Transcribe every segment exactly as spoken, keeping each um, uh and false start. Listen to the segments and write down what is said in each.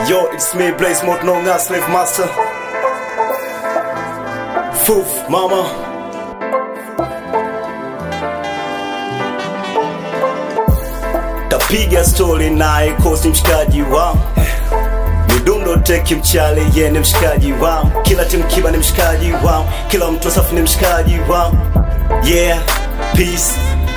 Yo, it's me, Blaze Mode, no nga slave master. Foof, mama. Tapiga story naye kosi mshikaji wangu. Midundo teki mchale ye ni mshikaji wangu. Kila timu kiba ni mshikaji wangu. Kila mtu safi ni mshikaji wangu. Yeah, peace,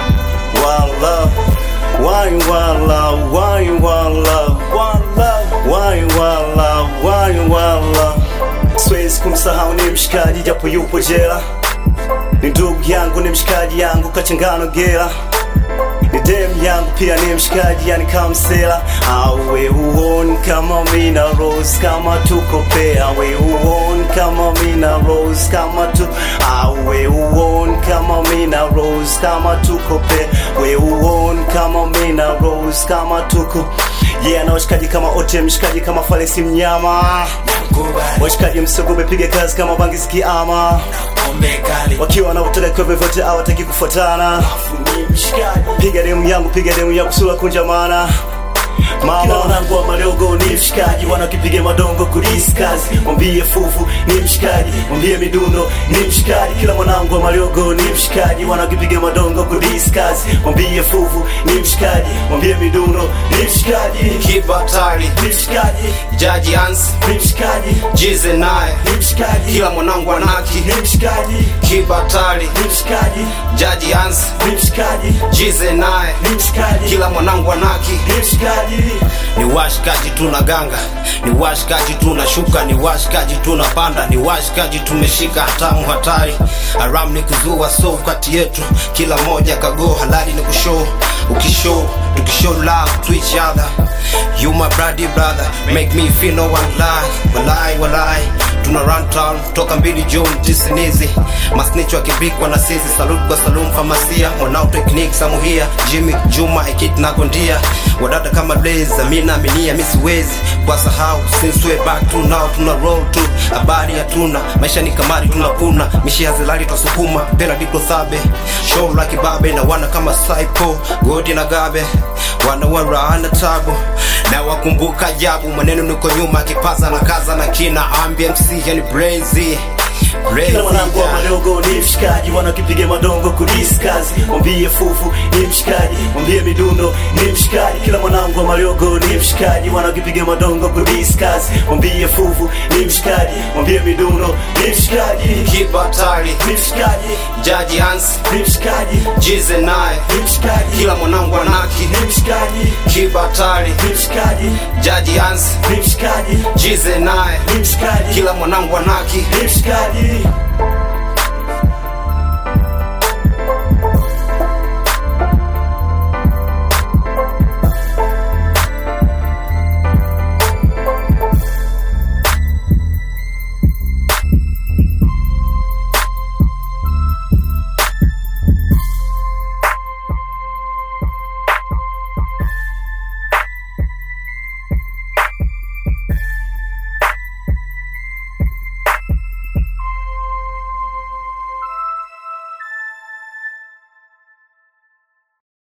one love. One, one love, one, one love, one love, one, one love, one, one love. Siwezi kumsahau ni mshikaji japo yupo jela. Ni ndugu yangu ni mshikaji yangu kachangano gela. Ni dem yangu pia ni mshikaji yani kamsela. Awe uone kama mina rose kama tuko pea. Awe uone kama mina rose kama tu. Awe uone kama mina rose kama tuko pea. We uone kama mina rose kama tuko. Yeah, na washikaji kama ote mshikaji kama falesi mnyama. Washikaji msogobe pige kazi kama bangi zikiama. Wakiwa na utele kwa vyovyote hawataki kufuatana. Piga demu yangu, piga demu yangu sura kunjamana. Mama kila wanangu wa Maliogo ni mshikaji. Wanakipige madongo kudiskazi. Mwambie fufu ni mshikaji. Mwambie midundo ni mshikaji. Kila mwanangu wa Maliogo ni mshikaji. Wanakipige madongo kudiskazi. Mwambie fufu ni mshikaji. Mwambie midundo ni mshikaji. Kibatari ni mshikaji. Jaji Ans ni mshikaji. Jize naye ni mshikaji. Kila mwanangu anaki ni mshikaji. Kibatari ni mshikaji. Jaji Ans ni mshikaji. Jize naye ni mshikaji. Kila mwanangu anaki ni mshikaji. Ni washikaji tunaganga, ni washikaji tunashuka, ni washikaji tunapanda, ni washikaji tumeshika hatamu hatari. Haram ni kuzua so kati yetu, kila moja kago halali ni kushow. Ukishow, tukishow love to each other. You my bloody brother, make me feel no one lie. Walai, walai, tuna run town, toka mbili June, jisinizi. Masnicho wa kibik wana sisi, salute kwa Salum Pharmacia. Mwanao technique samuhia, Jimmy, Juma, Ekit na Gondia. Wadada kama Blaze, Amina, Minia, misi wezi kwa sahau, since way back to now, tuna roll to. Habari ya tuna, maisha ni kamari tunakuna. Mishi hazilali twasukuma, pela diplo thabe. Show like babe, na wana kama psycho. Godi na gabe, wana warana tabu. Na wakumbuka jabu, maneno niko nyuma kipaza na kaza na kina. Ambi M C yani Brazy. Kila mwanangu wa Maliogo ni mshikaji. Wanakipige madongo kudiskazi. Mwambie fufu ni mshikaji. Mwambie midundo ni mshikaji. Kila mwanangu wa Maliogo ni mshikaji. Wanakipige madongo kudiskazi. Mwambie fufu ni mshikaji. Mwambie midundo ni mshikaji. Kibatari ni mshikaji. Jaji Ans ni mshikaji. Jize naye ni mshikaji. Kila mwanangu anaki ni mshikaji. Kibatari ni mshikaji. Jaji Ans ni mshikaji. Jize naye ni mshikaji. Kila mwanangu anaki ni mshikaji.